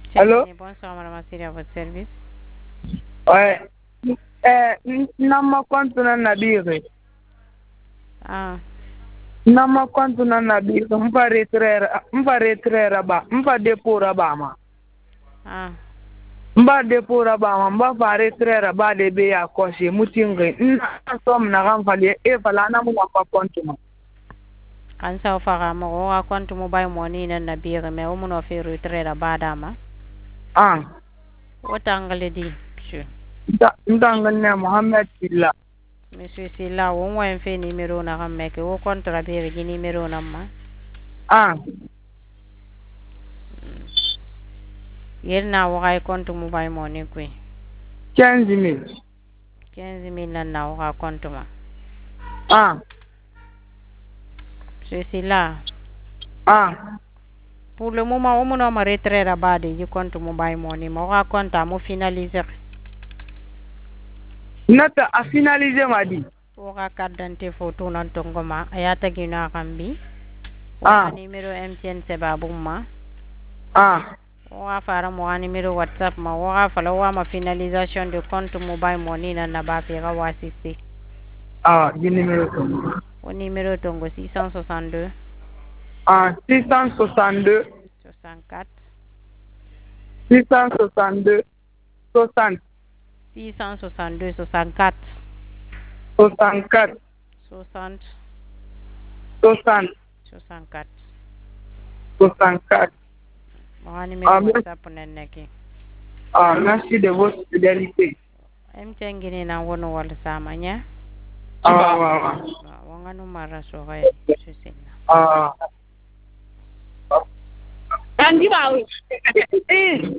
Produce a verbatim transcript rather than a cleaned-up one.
Allô? Tiens, bonsoir, madame Assiri, à votre service. Ouais. Eh, nama kontu na nabiri. Ah, Nama kontu na nabiri. Mpa retrera, mpa retrera ba, mpa depora ba ma. ah, Mba depora ba ma, mba fa retrera ba de be ya koshi mutinge. Nna som na kan fali e fala na mu mpa kontu ma. kan sa fara mo o a kontu mobile money na na bire me o mo no fe retre da bada ma. Ah. O tangale di, monsieur. Nta nta ngane Muhammad Silla. Monsieur Silla, o mo en fe numéro na kan meke o kontra bire gi numéro na ma. Ah. Yer na o ga kontu mobile money kwe. quinze mille. quinze mille na na o ga kontu ma. Ah. Monsieur Silla, Ah. pour le moment o mo no ma retre da bada gi kontu mobile money ma o ga konta mo finaliser. Nata a finalisé ma di. O ga carte d'identité photo nan tongoma ayata gi na kambi. O Ah. numéro M T N seba bumma. Ah. Wa fara mo numéro WhatsApp ma wa fala wa ma finalisation de compte mobile money na na ba fera wa assisté. Ah, di numéro ko. O numéro tongo six cent soixante-deux Ah, six cent soixante-deux soixante-quatre six cent soixante-deux soixante six cent soixante-deux soixante-quatre soixante-quatre soixante soixante soixante-quatre. soixante-quatre. Mo numéro Ah, merci, WhatsApp na neki. ah, merci de votre fidélité. M T N gini na wono wala sama nya. Ah, ah, ah. Wa ngano mara so kay susina. Ah. Andi bawi. Eh.